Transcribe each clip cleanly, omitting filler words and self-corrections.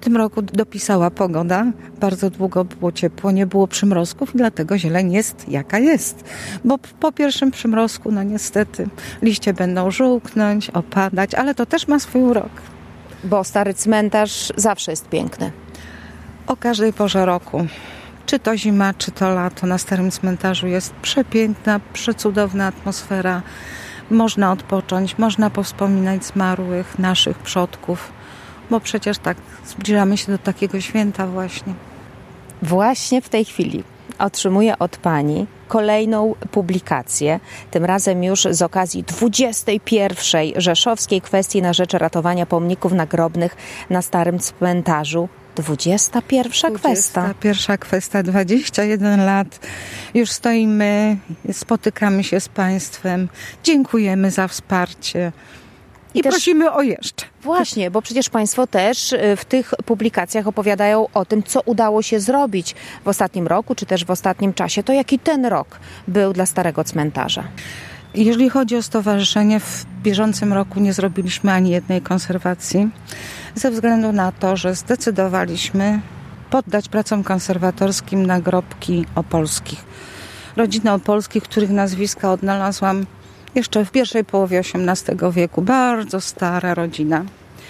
tym roku dopisała pogoda. Bardzo długo było ciepło, nie było przymrozków i dlatego zieleń jest jaka jest. Bo po pierwszym przymrozku, no niestety, liście będą żółknąć, opadać, ale to też ma swój urok. Bo stary cmentarz zawsze jest piękny. O każdej porze roku. Czy to zima, czy to lato, na Starym Cmentarzu jest przepiękna, przecudowna atmosfera. Można odpocząć, można powspominać zmarłych, naszych przodków, bo przecież tak zbliżamy się do takiego święta właśnie. Właśnie w tej chwili otrzymuję od Pani kolejną publikację, tym razem już z okazji 21. Rzeszowskiej Kwestii na rzecz ratowania pomników nagrobnych na Starym Cmentarzu. 21. kwesta. 21. kwesta, 21 lat. Już stoimy, spotykamy się z Państwem, dziękujemy za wsparcie i prosimy o jeszcze. Właśnie, bo przecież Państwo też w tych publikacjach opowiadają o tym, co udało się zrobić w ostatnim roku, czy też w ostatnim czasie. To jaki ten rok był dla Starego Cmentarza? Jeżeli chodzi o stowarzyszenie, w bieżącym roku nie zrobiliśmy ani jednej konserwacji, ze względu na to, że zdecydowaliśmy poddać pracom konserwatorskim nagrobki opolskich. Rodziny opolskich, których nazwiska odnalazłam jeszcze w pierwszej połowie XVIII wieku. Bardzo stara rodzina.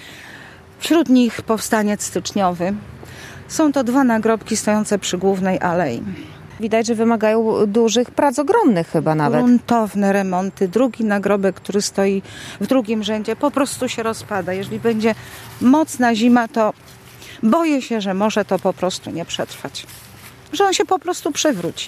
Wśród nich powstaniec styczniowy. Są to 2 nagrobki stojące przy głównej alei. Widać, że wymagają dużych prac, ogromnych chyba nawet. Gruntowne remonty. Drugi nagrobek, który stoi w drugim rzędzie, po prostu się rozpada. Jeżeli będzie mocna zima, to boję się, że może to po prostu nie przetrwać. Że on się po prostu przewróci.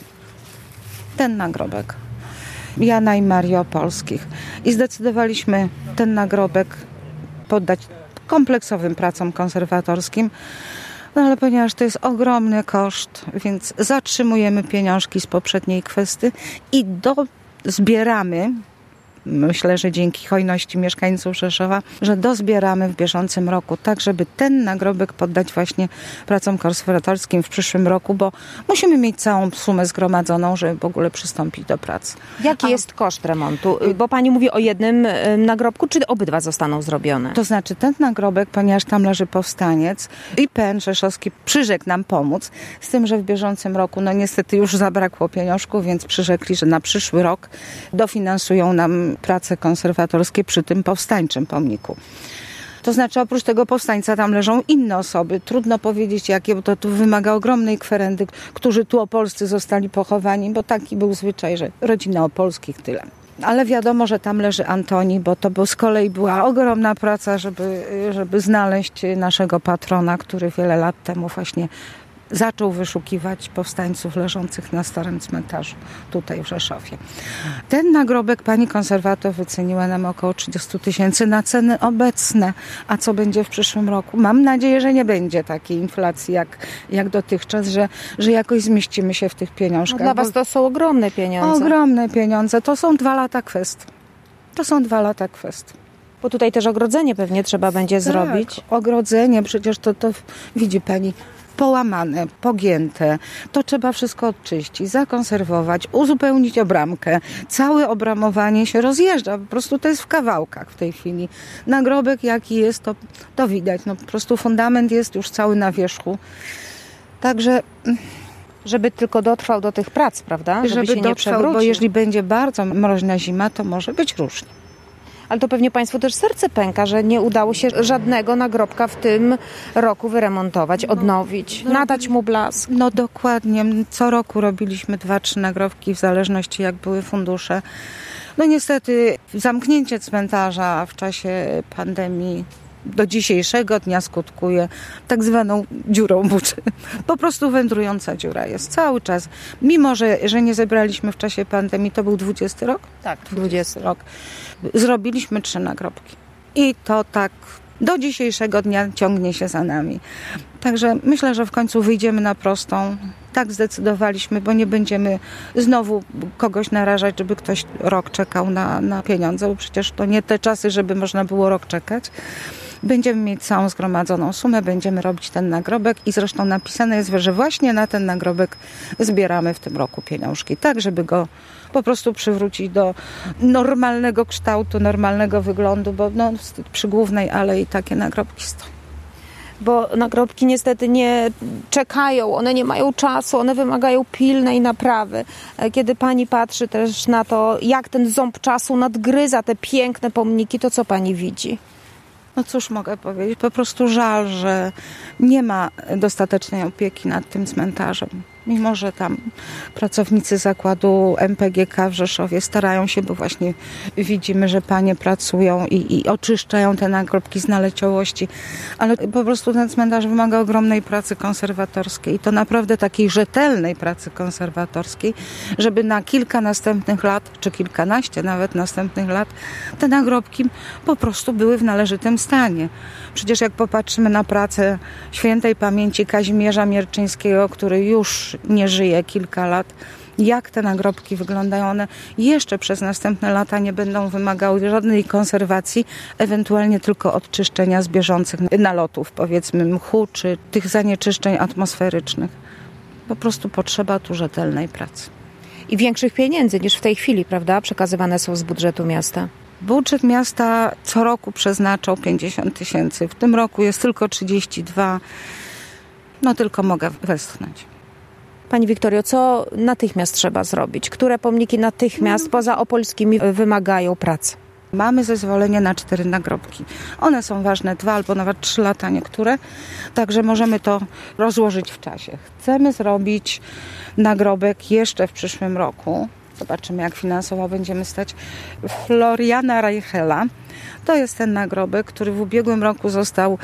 Ten nagrobek. Jana i Marii Opolskich. I zdecydowaliśmy ten nagrobek poddać kompleksowym pracom konserwatorskim. No ale ponieważ to jest ogromny koszt, więc zatrzymujemy pieniążki z poprzedniej kwesty i dozbieramy, myślę, że dzięki hojności mieszkańców Rzeszowa, że dozbieramy w bieżącym roku, tak żeby ten nagrobek poddać właśnie pracom konserwatorskim w przyszłym roku, bo musimy mieć całą sumę zgromadzoną, żeby w ogóle przystąpić do pracy. Jaki jest koszt remontu? Bo Pani mówi o jednym nagrobku, czy obydwa zostaną zrobione? To znaczy ten nagrobek, ponieważ tam leży powstaniec, IPN rzeszowski przyrzekł nam pomóc, z tym, że w bieżącym roku, no niestety już zabrakło pieniążków, więc przyrzekli, że na przyszły rok dofinansują nam prace konserwatorskie przy tym powstańczym pomniku. To znaczy oprócz tego powstańca tam leżą inne osoby. Trudno powiedzieć jakie, bo to tu wymaga ogromnej kwerendy, którzy tu opolscy zostali pochowani, bo taki był zwyczaj, że rodzina opolskich tyle. Ale wiadomo, że tam leży Antoni, bo to z kolei była ogromna praca, żeby znaleźć naszego patrona, który wiele lat temu właśnie zaczął wyszukiwać powstańców leżących na Starym Cmentarzu, tutaj w Rzeszowie. Ten nagrobek pani konserwator wyceniła nam około 30 000 na ceny obecne. A co będzie w przyszłym roku? Mam nadzieję, że nie będzie takiej inflacji jak dotychczas, że jakoś zmieścimy się w tych pieniążkach. No dla was to są ogromne pieniądze. Ogromne pieniądze. To są 2 lata kwestii. Bo tutaj też ogrodzenie pewnie trzeba będzie zrobić. Ogrodzenie, przecież to widzi pani, połamane, pogięte. To trzeba wszystko odczyścić, zakonserwować, uzupełnić obramkę. Całe obramowanie się rozjeżdża. Po prostu to jest w kawałkach w tej chwili. Nagrobek jaki jest, to widać. No po prostu fundament jest już cały na wierzchu. Także żeby tylko dotrwał do tych prac, prawda? Żeby się nie przewrócił. Bo jeżeli będzie bardzo mroźna zima, to może być różnie. Ale to pewnie Państwu też serce pęka, że nie udało się żadnego nagrobka w tym roku wyremontować, odnowić, nadać mu blask. No dokładnie. Co roku robiliśmy 2-3 nagrobki w zależności jak były fundusze. No niestety zamknięcie cmentarza w czasie pandemii do dzisiejszego dnia skutkuje tak zwaną dziurą buczy. Po prostu wędrująca dziura jest cały czas. Mimo, że nie zebraliśmy w czasie pandemii, to był 20 rok? Tak, 20 rok. Zrobiliśmy 3 nagrobki. I to tak do dzisiejszego dnia ciągnie się za nami. Także myślę, że w końcu wyjdziemy na prostą. Tak zdecydowaliśmy, bo nie będziemy znowu kogoś narażać, żeby ktoś rok czekał na pieniądze, bo przecież to nie te czasy, żeby można było rok czekać. Będziemy mieć całą zgromadzoną sumę, będziemy robić ten nagrobek i zresztą napisane jest, że właśnie na ten nagrobek zbieramy w tym roku pieniążki, tak żeby go po prostu przywrócić do normalnego kształtu, normalnego wyglądu, bo przy głównej alei takie nagrobki stoją. Bo nagrobki niestety nie czekają, one nie mają czasu, one wymagają pilnej naprawy. Kiedy pani patrzy też na to, jak ten ząb czasu nadgryza te piękne pomniki, to co pani widzi? No cóż mogę powiedzieć, po prostu żal, że nie ma dostatecznej opieki nad tym cmentarzem. Mimo że tam pracownicy zakładu MPGK w Rzeszowie starają się, bo właśnie widzimy, że panie pracują i oczyszczają te nagrobki z naleciałości, ale po prostu ten cmentarz wymaga ogromnej pracy konserwatorskiej. I to naprawdę takiej rzetelnej pracy konserwatorskiej, żeby na kilka następnych lat, czy kilkanaście nawet następnych lat, te nagrobki po prostu były w należytym stanie. Przecież jak popatrzymy na pracę świętej pamięci Kazimierza Mierczyńskiego, który już nie żyje kilka lat, jak te nagrobki wyglądają, one jeszcze przez następne lata nie będą wymagały żadnej konserwacji, ewentualnie tylko odczyszczenia z bieżących nalotów, powiedzmy mchu, czy tych zanieczyszczeń atmosferycznych. Po prostu potrzeba tu rzetelnej pracy. I większych pieniędzy niż w tej chwili, prawda? Przekazywane są z budżetu miasta. Budżet miasta co roku przeznaczał 50 000. W tym roku jest tylko 32. No tylko mogę westchnąć. Pani Wiktorio, co natychmiast trzeba zrobić? Które pomniki natychmiast poza opolskimi wymagają pracy? Mamy zezwolenie na 4 nagrobki. One są ważne 2 albo nawet 3 lata niektóre, także możemy to rozłożyć w czasie. Chcemy zrobić nagrobek jeszcze w przyszłym roku. Zobaczymy, jak finansowo będziemy stać. Floriana Reichela. To jest ten nagrobek, który w ubiegłym roku został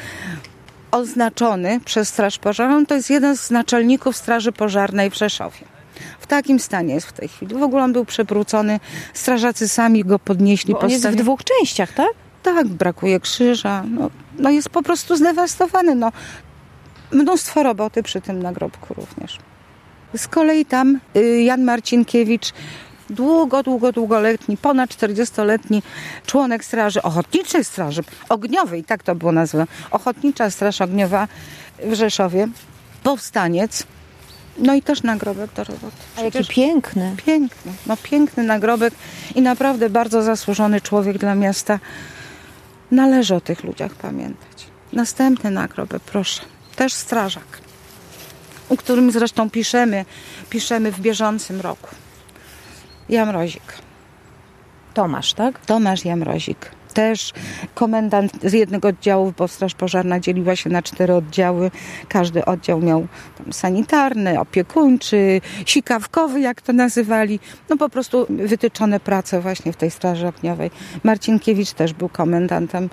oznaczony przez Straż Pożarną. To jest jeden z naczelników Straży Pożarnej w Rzeszowie. W takim stanie jest w tej chwili. W ogóle on był przewrócony. Strażacy sami go podnieśli. Bo on jest w 2 częściach, tak? Tak, brakuje krzyża. No jest po prostu zdewastowany. No, mnóstwo roboty przy tym nagrobku również. Z kolei tam Jan Marcinkiewicz, długoletni, ponad 40-letni członek Ochotniczej Straży Ogniowej, tak to było nazwane, Ochotnicza Straż Ogniowa w Rzeszowie, powstaniec, no i też nagrobek do roboty. A jaki piękny. Piękny nagrobek i naprawdę bardzo zasłużony człowiek dla miasta. Należy o tych ludziach pamiętać. Następny nagrobek, proszę, też strażak, o którym zresztą piszemy w bieżącym roku. Jamrozik. Tomasz, tak? Tomasz Jamrozik. Też komendant z jednego oddziału, bo Straż Pożarna dzieliła się na 4 oddziały. Każdy oddział miał tam sanitarny, opiekuńczy, sikawkowy, jak to nazywali. No po prostu wytyczone prace właśnie w tej Straży Ogniowej. Marcinkiewicz też był komendantem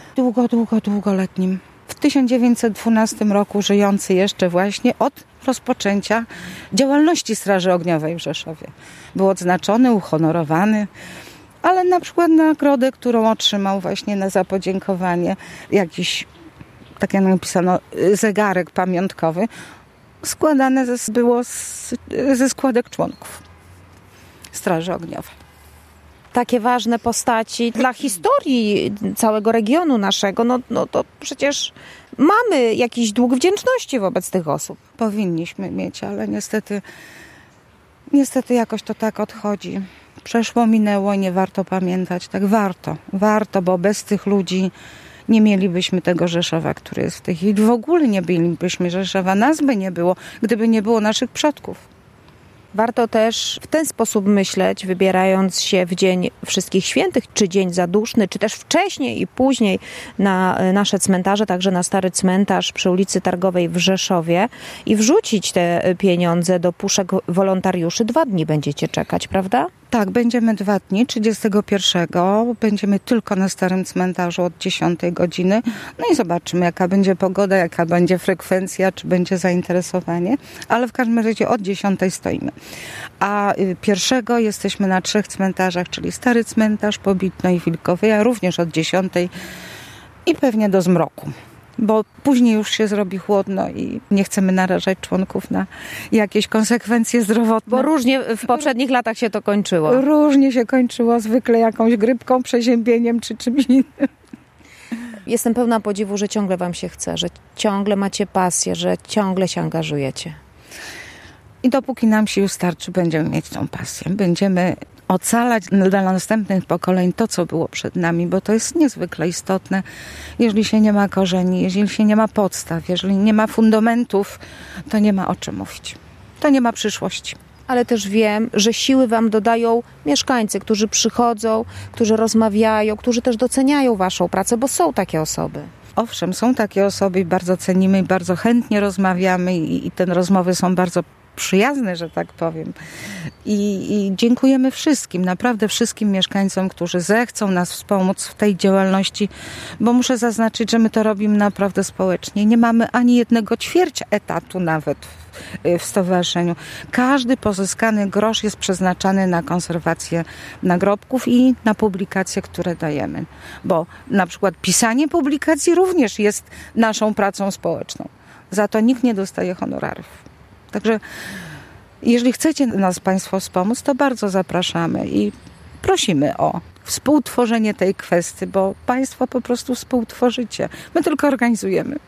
długoletnim. W 1912 roku żyjący jeszcze właśnie od rozpoczęcia działalności Straży Ogniowej w Rzeszowie. Był odznaczony, uhonorowany, ale na przykład nagrodę, którą otrzymał właśnie za podziękowanie, jakiś, tak jak napisano, zegarek pamiątkowy, składane było ze składek członków Straży Ogniowej. Takie ważne postaci dla historii całego regionu naszego, no to przecież mamy jakiś dług wdzięczności wobec tych osób. Powinniśmy mieć, ale niestety jakoś to tak odchodzi. Przeszło, minęło i nie warto pamiętać. Tak warto, bo bez tych ludzi nie mielibyśmy tego Rzeszowa, który jest w tej chwili. W ogóle nie mielibyśmy Rzeszowa, nas by nie było, gdyby nie było naszych przodków. Warto też w ten sposób myśleć, wybierając się w Dzień Wszystkich Świętych, czy Dzień Zaduszny, czy też wcześniej i później na nasze cmentarze, także na Stary Cmentarz przy ulicy Targowej w Rzeszowie i wrzucić te pieniądze do puszek wolontariuszy. 2 dni będziecie czekać, prawda? Tak, będziemy 2 dni, 31. Będziemy tylko na Starym Cmentarzu od 10 godziny. No i zobaczymy, jaka będzie pogoda, jaka będzie frekwencja, czy będzie zainteresowanie. Ale w każdym razie od 10 stoimy. A 1 jesteśmy na 3 cmentarzach, czyli Stary Cmentarz, Pobitno i Wilkowy, a również od 10 i pewnie do zmroku. Bo później już się zrobi chłodno i nie chcemy narażać członków na jakieś konsekwencje zdrowotne. Bo różnie w poprzednich latach się to kończyło. Różnie się kończyło, zwykle jakąś grypką, przeziębieniem czy czymś innym. Jestem pełna podziwu, że ciągle wam się chce, że ciągle macie pasję, że ciągle się angażujecie. I dopóki nam sił starczy, będziemy mieć tą pasję. Będziemy ocalać dla następnych pokoleń to, co było przed nami, bo to jest niezwykle istotne. Jeżeli się nie ma korzeni, jeżeli się nie ma podstaw, jeżeli nie ma fundamentów, to nie ma o czym mówić. To nie ma przyszłości. Ale też wiem, że siły wam dodają mieszkańcy, którzy przychodzą, którzy rozmawiają, którzy też doceniają waszą pracę, bo są takie osoby. Owszem, są takie osoby i bardzo cenimy i bardzo chętnie rozmawiamy i te rozmowy są bardzo przyjazne, że tak powiem. I dziękujemy wszystkim, naprawdę wszystkim mieszkańcom, którzy zechcą nas wspomóc w tej działalności, bo muszę zaznaczyć, że my to robimy naprawdę społecznie. Nie mamy ani jednego ćwierć etatu nawet w stowarzyszeniu. Każdy pozyskany grosz jest przeznaczany na konserwację nagrobków i na publikacje, które dajemy. Bo na przykład pisanie publikacji również jest naszą pracą społeczną. Za to nikt nie dostaje honorariów. Także jeżeli chcecie nas Państwo wspomóc, to bardzo zapraszamy i prosimy o współtworzenie tej kwestii, bo Państwo po prostu współtworzycie. My tylko organizujemy.